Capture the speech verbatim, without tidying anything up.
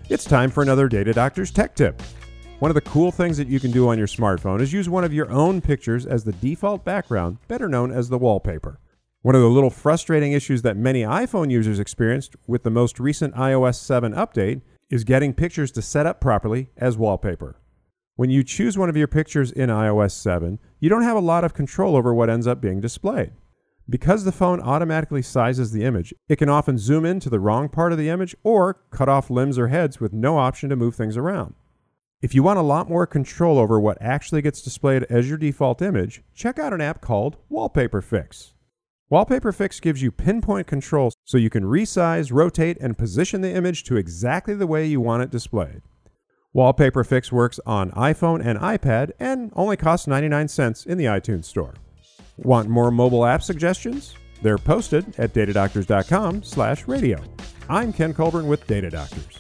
It's time for another Data Doctor's Tech Tip. One of the cool things that you can do on your smartphone is use one of your own pictures as the default background, better known as the wallpaper. One of the little frustrating issues that many iPhone users experienced with the most recent i O S seven update is getting pictures to set up properly as wallpaper. When you choose one of your pictures in i O S seven, you don't have a lot of control over what ends up being displayed. Because the phone automatically sizes the image, it can often zoom in to the wrong part of the image or cut off limbs or heads with no option to move things around. If you want a lot more control over what actually gets displayed as your default image, check out an app called Wallpaper Fix. Wallpaper Fix gives you pinpoint control so you can resize, rotate, and position the image to exactly the way you want it displayed. Wallpaper Fix works on iPhone and iPad and only costs ninety-nine cents in the iTunes Store. Want more mobile app suggestions? They're posted at datadoctors.com slash radio. I'm Ken Colburn with Data Doctors.